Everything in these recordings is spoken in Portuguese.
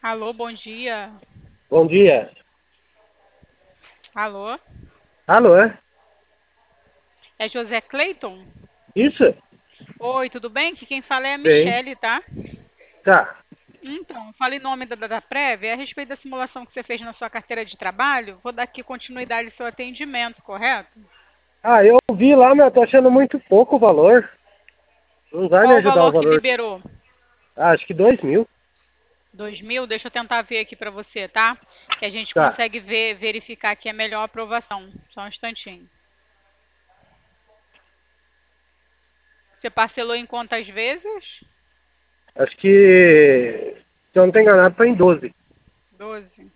Alô, bom dia. Bom dia. Alô, Alô, é? é José Clayton? Isso? Oi, tudo bem? Aqui quem fala é a Bem. Michele, tá? Tá. Então, falei em nome da Prev, é a respeito da simulação que você fez na sua carteira de trabalho. Vou dar aqui continuidade ao seu atendimento, correto? Ah, eu vi lá, mas eu tô achando muito pouco o valor. Não vai me Qual o ajudar o valor que valor. liberou? Ah, acho que 2.000. 2.000? Deixa eu tentar ver aqui para você, tá? Que a gente Tá. consegue verificar aqui a melhor aprovação. Só um instantinho. Você parcelou em quantas vezes? Acho que, se eu não tô enganado, foi em 12. 12.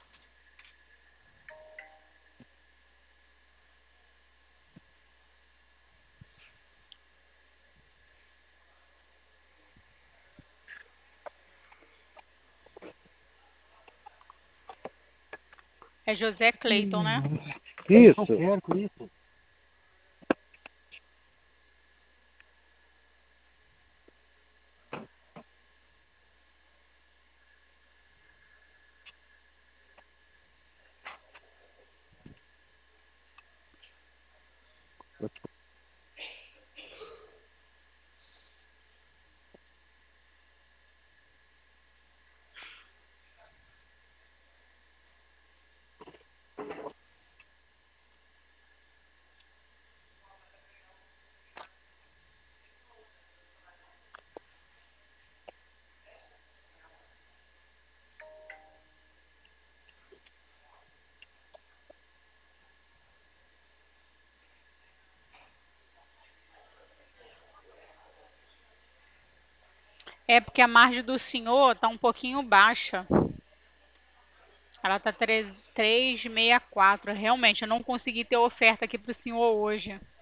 É José Clayton, né? Isso. É porque a margem do senhor tá um pouquinho baixa. Ela tá 3,64. Realmente, eu não consegui ter oferta aqui pro senhor hoje.